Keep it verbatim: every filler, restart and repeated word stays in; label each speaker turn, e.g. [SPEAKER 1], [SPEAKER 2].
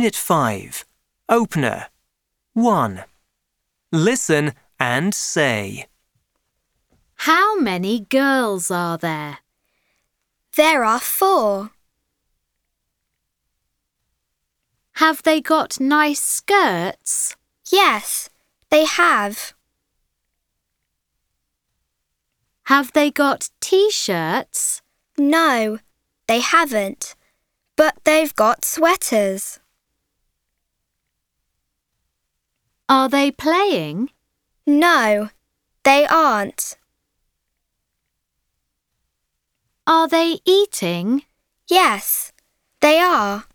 [SPEAKER 1] Unit five. Opener. one. Listen and say.
[SPEAKER 2] How many girls are there?
[SPEAKER 3] There are four.
[SPEAKER 2] Have they got nice skirts?
[SPEAKER 3] Yes, they have.
[SPEAKER 2] Have they got t-shirts?
[SPEAKER 3] No, they haven't, but they've got sweaters.
[SPEAKER 2] Are they playing?
[SPEAKER 3] No, they aren't.
[SPEAKER 2] Are they eating?
[SPEAKER 3] Yes, they are.